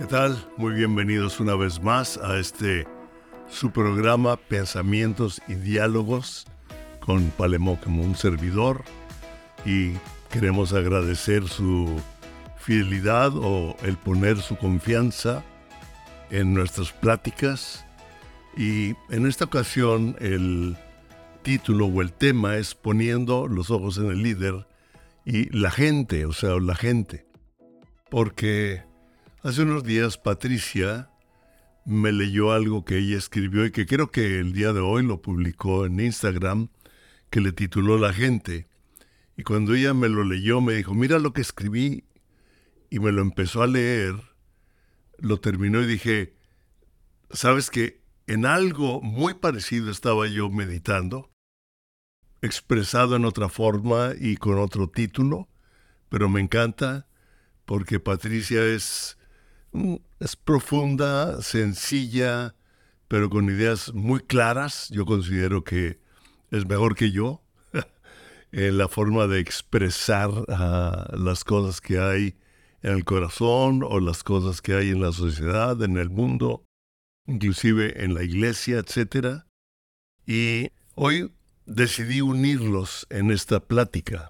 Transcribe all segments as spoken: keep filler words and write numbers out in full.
tal? Muy bienvenidos una vez más a este su programa Pensamientos y Diálogos con Palemo como un servidor, y queremos agradecer su fidelidad o el poner su confianza en nuestras pláticas. Y en esta ocasión el título o el tema es Poniendo los ojos en el líder y la gente, o sea, la gente. Porque hace unos días Patricia me leyó algo que ella escribió y que creo que el día de hoy lo publicó en Instagram, que le tituló La gente. Y cuando ella me lo leyó me dijo, mira lo que escribí, y me lo empezó a leer, lo terminó y dije, ¿sabes qué? En algo muy parecido estaba yo meditando, expresado en otra forma y con otro título, pero me encanta porque Patricia es, es profunda, sencilla, pero con ideas muy claras. Yo considero que es mejor que yo en la forma de expresar uh, las cosas que hay en el corazón o las cosas que hay en la sociedad, en el mundo, inclusive en la iglesia, etcétera. Y hoy decidí unirlos en esta plática.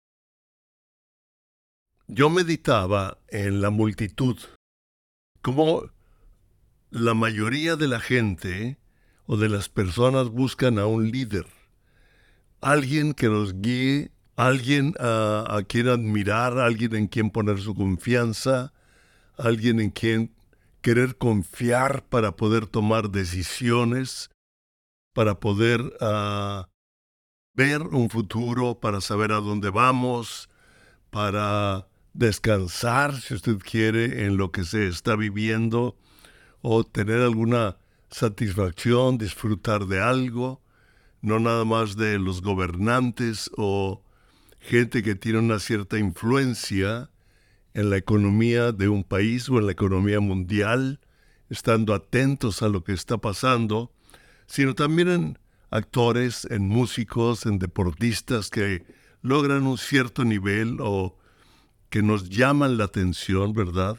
Yo meditaba en la multitud, como la mayoría de la gente o de las personas buscan a un líder, alguien que los guíe, alguien a, a quien admirar, alguien en quien poner su confianza, alguien en quien querer confiar para poder tomar decisiones, para poder uh, ver un futuro, para saber a dónde vamos, para descansar, si usted quiere, en lo que se está viviendo, o tener alguna satisfacción, disfrutar de algo, no nada más de los gobernantes o gente que tiene una cierta influencia en la economía de un país o en la economía mundial, estando atentos a lo que está pasando, sino también en actores, en músicos, en deportistas que logran un cierto nivel o que nos llaman la atención, ¿verdad?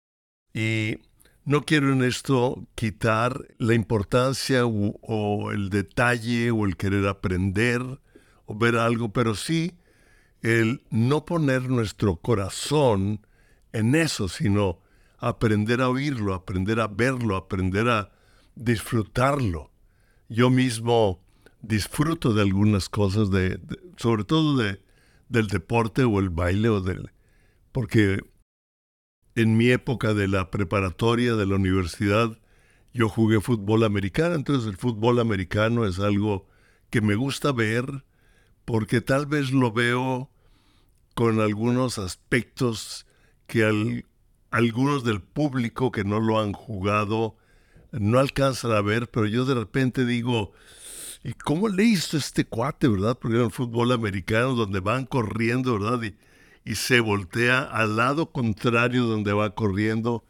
Y no quiero en esto quitar la importancia o, o el detalle o el querer aprender o ver algo, pero sí el no poner nuestro corazón en eso, sino aprender a oírlo, aprender a verlo, aprender a disfrutarlo. Yo mismo disfruto de algunas cosas, de, de, sobre todo de, del deporte o el baile, o del, porque en mi época de la preparatoria, de la universidad, yo jugué fútbol americano, entonces el fútbol americano es algo que me gusta ver porque tal vez lo veo con algunos aspectos que al, algunos del público que no lo han jugado no alcanzan a ver, pero yo de repente digo, ¿y cómo le hizo este cuate, verdad? Porque era el fútbol americano donde van corriendo, ¿verdad? Y, y se voltea al lado contrario donde va corriendo.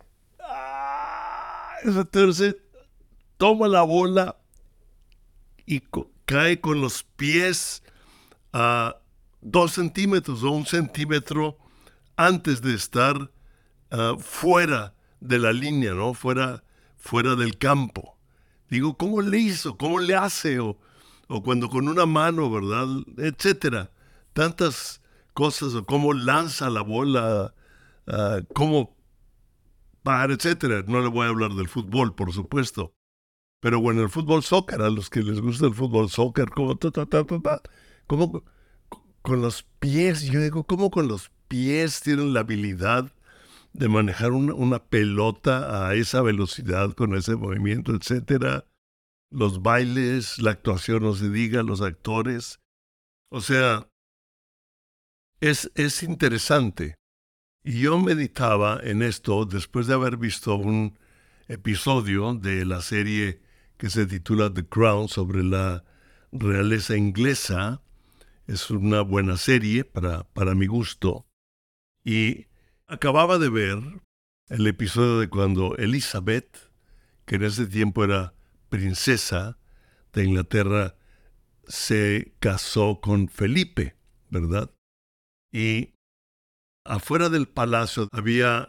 ¡Ah! Entonces toma la bola y co- cae con los pies a dos centímetros o un centímetro antes de estar uh, fuera de la línea, ¿no? Fuera, fuera del campo. Digo, ¿cómo le hizo? ¿Cómo le hace? O, o cuando con una mano, ¿verdad? Etcétera. Tantas cosas, o cómo lanza la bola, uh, cómo para, etcétera. No le voy a hablar del fútbol, por supuesto. Pero bueno, el fútbol soccer, a los que les gusta el fútbol soccer, como, ta, ta, ta, ta, ta, como con los pies, yo digo, ¿cómo con los pies tienen la habilidad de manejar una, una pelota a esa velocidad, con ese movimiento, etcétera? Los bailes, la actuación, no se diga, los actores. O sea, es, es interesante. Y yo meditaba en esto después de haber visto un episodio de la serie que se titula The Crown, sobre la realeza inglesa. Es una buena serie para, para mi gusto. Y acababa de ver el episodio de cuando Elizabeth, que en ese tiempo era princesa de Inglaterra, se casó con Felipe, ¿verdad? Y afuera del palacio había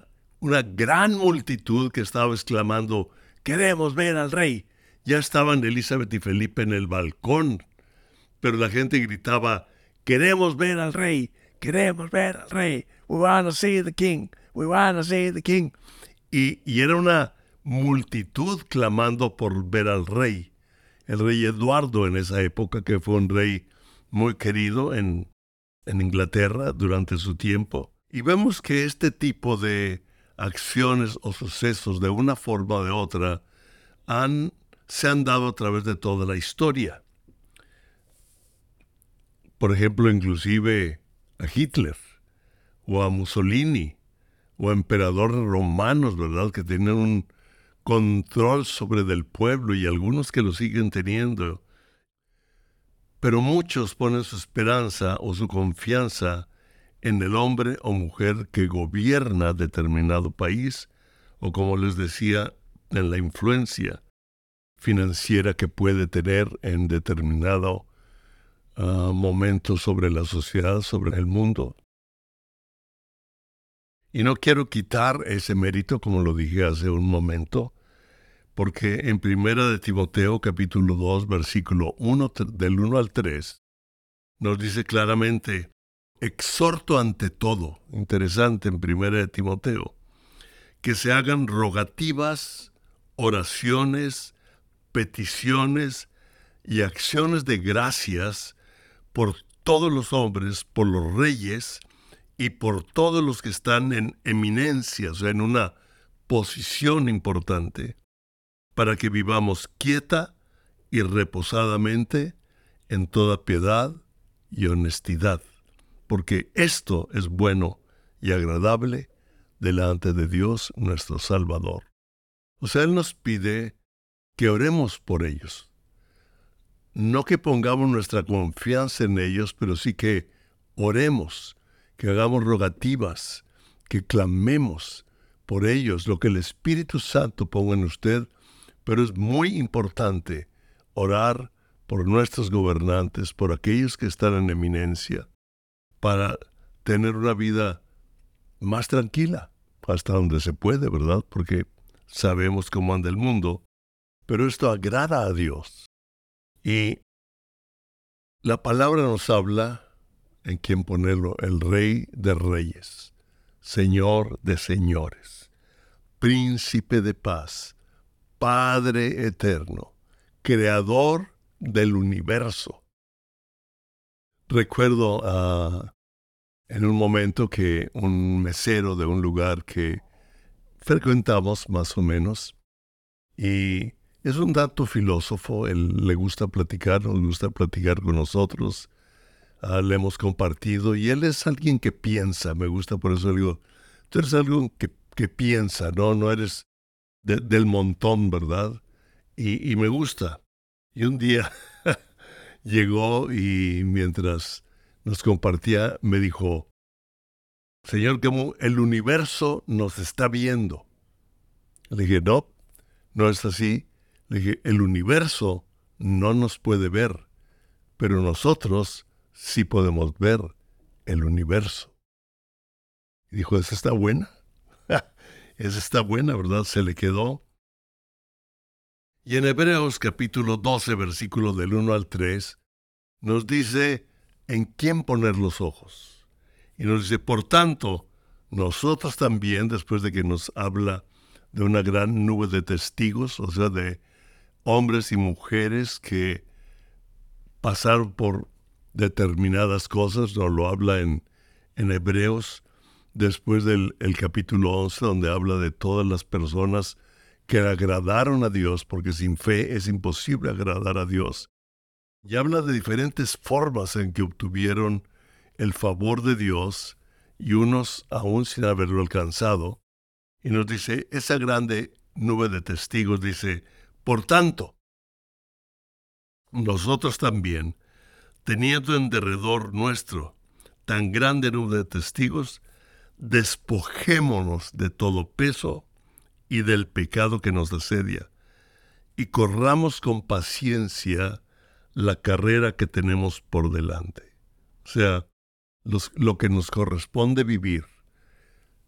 una gran multitud que estaba exclamando, queremos ver al rey. Ya estaban Elizabeth y Felipe en el balcón, pero la gente gritaba, queremos ver al rey, queremos ver al rey, we want to see the king, we want to see the king. Y, y era una multitud clamando por ver al rey. El rey Eduardo en esa época, que fue un rey muy querido en, en Inglaterra durante su tiempo. Y vemos que este tipo de acciones o sucesos, de una forma o de otra, han, se han dado a través de toda la historia. Por ejemplo, inclusive a Hitler, o a Mussolini, o a emperadores romanos, ¿verdad?, que tenían un control sobre del pueblo, y algunos que lo siguen teniendo. Pero muchos ponen su esperanza o su confianza en el hombre o mujer que gobierna determinado país, o como les decía, en la influencia financiera que puede tener en determinado uh, momento sobre la sociedad, sobre el mundo. Y no quiero quitar ese mérito, como lo dije hace un momento, porque en Primera de Timoteo, capítulo dos, versículo uno, del uno al tres, nos dice claramente, exhorto ante todo, interesante en Primera de Timoteo, que se hagan rogativas, oraciones, peticiones y acciones de gracias por todos los hombres, por los reyes y por todos los que están en eminencia, o sea, en una posición importante, para que vivamos quieta y reposadamente en toda piedad y honestidad, porque esto es bueno y agradable delante de Dios nuestro Salvador. O sea, Él nos pide que oremos por ellos. No que pongamos nuestra confianza en ellos, pero sí que oremos, que hagamos rogativas, que clamemos por ellos, lo que el Espíritu Santo ponga en usted. Pero es muy importante orar por nuestros gobernantes, por aquellos que están en eminencia, para tener una vida más tranquila, hasta donde se puede, ¿verdad? Porque sabemos cómo anda el mundo, pero esto agrada a Dios. Y la palabra nos habla en quién ponerlo, el Rey de Reyes, Señor de Señores, Príncipe de Paz, Padre eterno, creador del universo. Recuerdo uh, en un momento que un mesero de un lugar que frecuentamos más o menos, y es un tanto filósofo, él le gusta platicar, nos gusta platicar con nosotros, uh, le hemos compartido, y él es alguien que piensa, me gusta, por eso le digo, tú eres alguien que, que piensa, ¿no? No eres de, del montón, ¿verdad? Y, y me gusta. Y un día llegó y mientras nos compartía me dijo, Señor Camus, el universo nos está viendo. Le dije, no, no es así. Le dije, el universo no nos puede ver, pero nosotros sí podemos ver el universo. Y dijo, ¿esa está buena? Esa está buena, ¿verdad? Se le quedó. Y en Hebreos capítulo doce, versículos del uno al tres, nos dice en quién poner los ojos. Y nos dice, por tanto, nosotros también, después de que nos habla de una gran nube de testigos, o sea, de hombres y mujeres que pasaron por determinadas cosas, nos lo habla en, en Hebreos, después del el capítulo once, donde habla de todas las personas que agradaron a Dios, porque sin fe es imposible agradar a Dios. Y habla de diferentes formas en que obtuvieron el favor de Dios, y unos aún sin haberlo alcanzado. Y nos dice, esa grande nube de testigos dice, por tanto, nosotros también, teniendo en derredor nuestro tan grande nube de testigos, despojémonos de todo peso y del pecado que nos asedia, y corramos con paciencia la carrera que tenemos por delante. O sea, los, lo que nos corresponde vivir,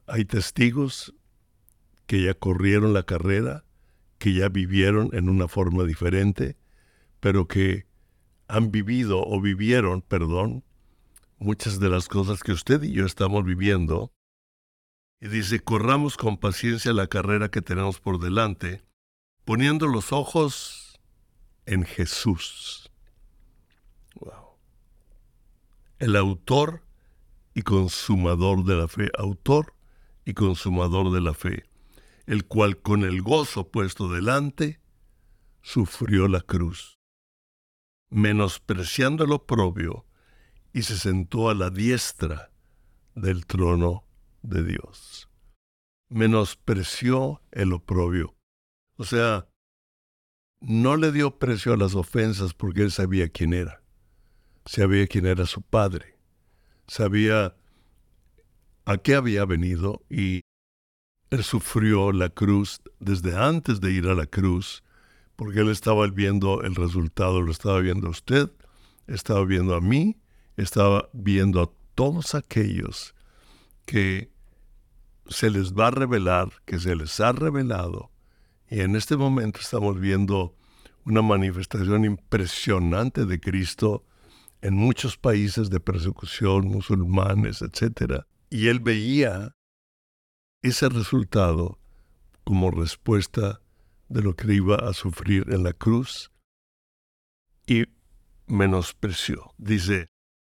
Hay testigos que ya corrieron la carrera, que ya vivieron en una forma diferente, pero que han vivido o vivieron, perdón, muchas de las cosas que usted y yo estamos viviendo. Y dice, corramos con paciencia la carrera que tenemos por delante, poniendo los ojos en Jesús. Wow. El autor y consumador de la fe, autor y consumador de la fe, el cual con el gozo puesto delante, sufrió la cruz, menospreciando el oprobio, y se sentó a la diestra del trono de Dios. Menospreció el oprobio. O sea, no le dio precio a las ofensas porque él sabía quién era. Sabía quién era su padre. Sabía a qué había venido y él sufrió la cruz desde antes de ir a la cruz porque él estaba viendo el resultado, lo estaba viendo a usted, estaba viendo a mí, estaba viendo a todos aquellos que se les va a revelar, que se les ha revelado. Y en este momento estamos viendo una manifestación impresionante de Cristo en muchos países de persecución, musulmanes, etcétera. Y él veía ese resultado como respuesta de lo que iba a sufrir en la cruz y menospreció. Dice,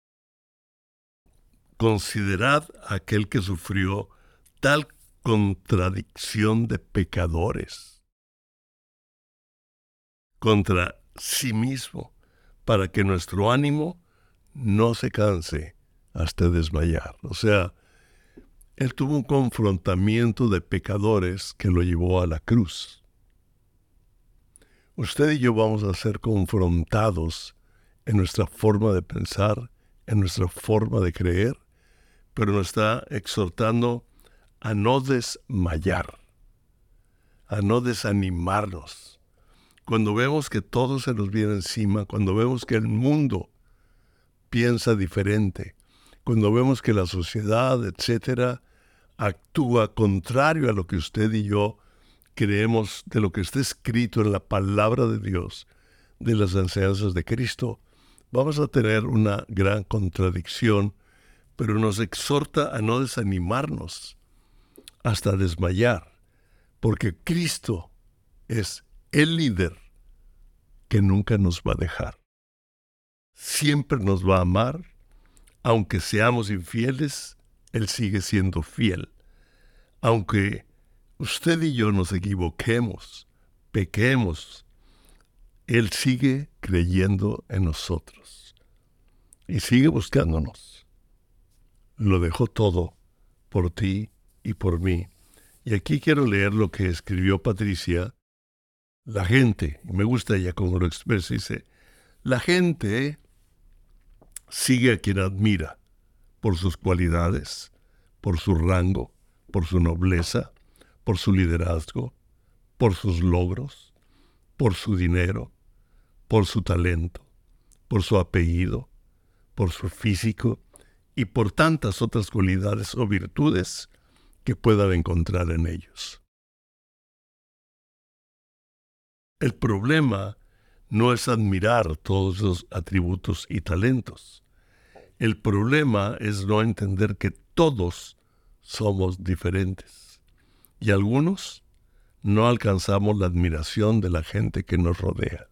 considerad a aquel que sufrió tal contradicción de pecadores contra sí mismo, para que nuestro ánimo no se canse hasta desmayar. O sea, él tuvo un confrontamiento de pecadores que lo llevó a la cruz. Usted y yo vamos a ser confrontados en nuestra forma de pensar, en nuestra forma de creer, pero nos está exhortando a no desmayar, a no desanimarnos. Cuando vemos que todo se nos viene encima, cuando vemos que el mundo piensa diferente, cuando vemos que la sociedad, etcétera, actúa contrario a lo que usted y yo creemos de lo que está escrito en la palabra de Dios, de las enseñanzas de Cristo, vamos a tener una gran contradicción, pero nos exhorta a no desanimarnos hasta desmayar, porque Cristo es el líder que nunca nos va a dejar. Siempre nos va a amar, aunque seamos infieles, Él sigue siendo fiel. Aunque usted y yo nos equivoquemos, pequemos, Él sigue creyendo en nosotros y sigue buscándonos. Lo dejó todo por ti y por mí. Y aquí quiero leer lo que escribió Patricia. La gente, y me gusta ella como lo expresa, dice, la gente sigue a quien admira por sus cualidades, por su rango, por su nobleza, por su liderazgo, por sus logros, por su dinero, por su talento, por su apellido, por su físico y por tantas otras cualidades o virtudes que puedan encontrar en ellos. El problema no es admirar todos esos atributos y talentos. El problema es no entender que todos somos diferentes y algunos no alcanzamos la admiración de la gente que nos rodea.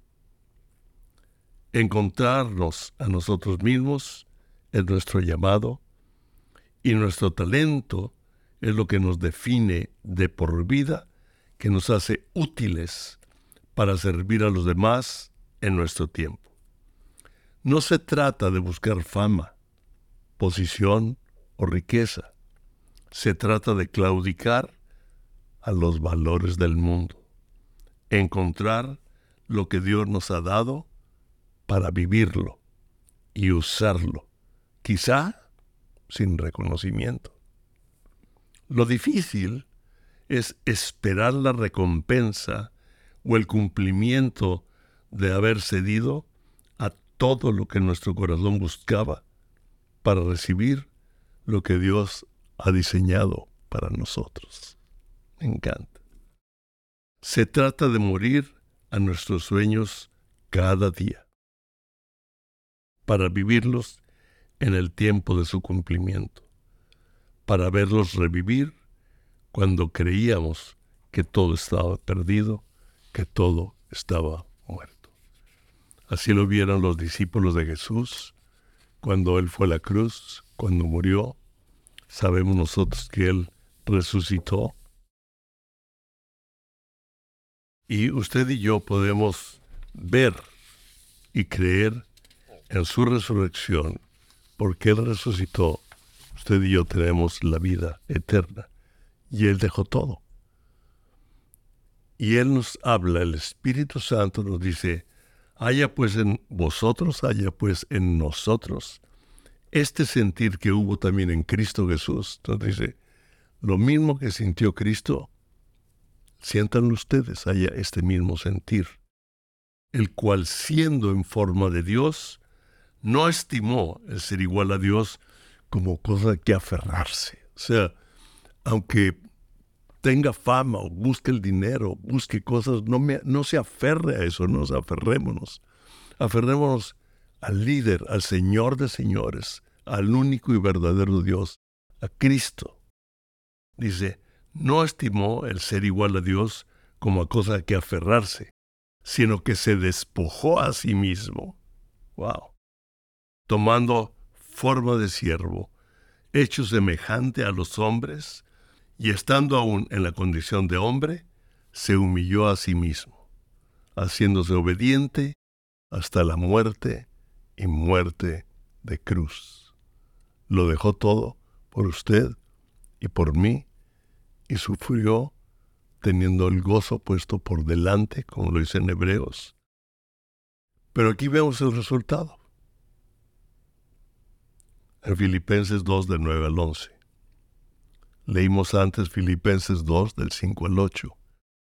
Encontrarnos a nosotros mismos es nuestro llamado y nuestro talento es lo que nos define de por vida, que nos hace útiles para servir a los demás en nuestro tiempo. No se trata de buscar fama, posición o riqueza. Se trata de claudicar a los valores del mundo, encontrar lo que Dios nos ha dado para vivirlo y usarlo, quizá sin reconocimiento. Lo difícil es esperar la recompensa o el cumplimiento de haber cedido a todo lo que nuestro corazón buscaba para recibir lo que Dios ha diseñado para nosotros. Me encanta. Se trata de morir a nuestros sueños cada día, para vivirlos en el tiempo de su cumplimiento, para verlos revivir cuando creíamos que todo estaba perdido, que todo estaba muerto. Así lo vieron los discípulos de Jesús cuando Él fue a la cruz, cuando murió. Sabemos nosotros que Él resucitó. Y usted y yo podemos ver y creer en su resurrección, porque Él resucitó. Usted y yo tenemos la vida eterna. Y Él dejó todo. Y Él nos habla, el Espíritu Santo nos dice, haya pues en vosotros, haya pues en nosotros, este sentir que hubo también en Cristo Jesús. Entonces dice, lo mismo que sintió Cristo, sientan ustedes, haya este mismo sentir, el cual siendo en forma de Dios, no estimó el ser igual a Dios como cosa que aferrarse. O sea, aunque tenga fama o busque el dinero, busque cosas, no, me, no se aferre a eso, nos aferrémonos. Aferrémonos al líder, al Señor de señores, al único y verdadero Dios, a Cristo. Dice, no estimó el ser igual a Dios como a cosa que aferrarse, sino que se despojó a sí mismo. Wow. Tomando forma de siervo, hecho semejante a los hombres, y estando aún en la condición de hombre, se humilló a sí mismo, haciéndose obediente hasta la muerte y muerte de cruz. Lo dejó todo por usted y por mí, y sufrió teniendo el gozo puesto por delante, como lo dice en Hebreos. Pero aquí vemos el resultado. En Filipenses dos, del nueve al once. Leímos antes Filipenses dos, del cinco al ocho.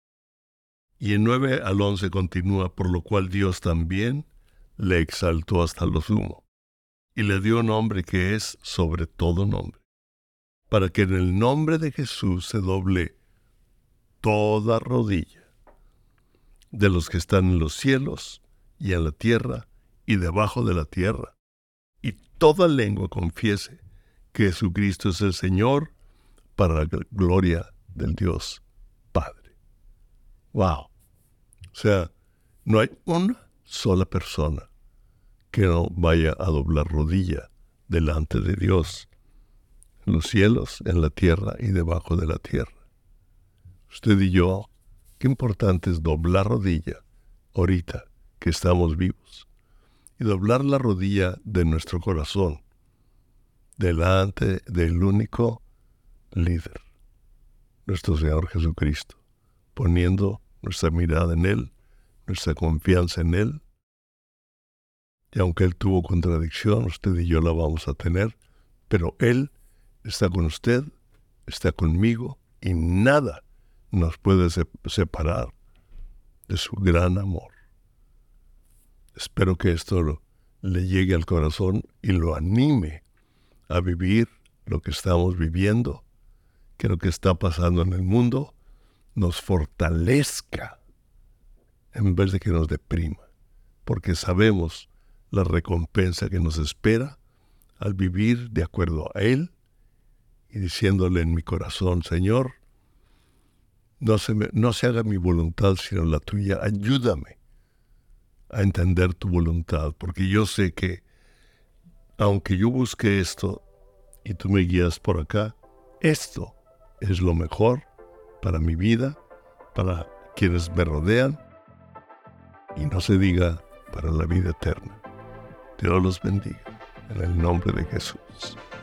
Y en nueve al once continúa, por lo cual Dios también le exaltó hasta lo sumo, y le dio nombre que es sobre todo nombre, para que en el nombre de Jesús se doble toda rodilla, de los que están en los cielos y en la tierra y debajo de la tierra, y toda lengua confiese que Jesucristo es el Señor, para la gloria del Dios Padre. ¡Wow! O sea, no hay una sola persona que no vaya a doblar rodilla delante de Dios, en los cielos, en la tierra y debajo de la tierra. Usted y yo, qué importante es doblar rodilla ahorita que estamos vivos, y doblar la rodilla de nuestro corazón delante del único líder, nuestro Señor Jesucristo, poniendo nuestra mirada en Él, nuestra confianza en Él. Y aunque Él tuvo contradicción, usted y yo la vamos a tener, pero Él está con usted, está conmigo, y nada nos puede separar de su gran amor. Espero que esto lo, le llegue al corazón y lo anime a vivir lo que estamos viviendo, que lo que está pasando en el mundo nos fortalezca en vez de que nos deprima, porque sabemos la recompensa que nos espera al vivir de acuerdo a Él y diciéndole en mi corazón, Señor, no se, me, no se haga mi voluntad sino la tuya, ayúdame a entender tu voluntad, porque yo sé que aunque yo busque esto y tú me guías por acá, esto es lo mejor para mi vida, para quienes me rodean, y no se diga para la vida eterna. Dios los bendiga, en el nombre de Jesús.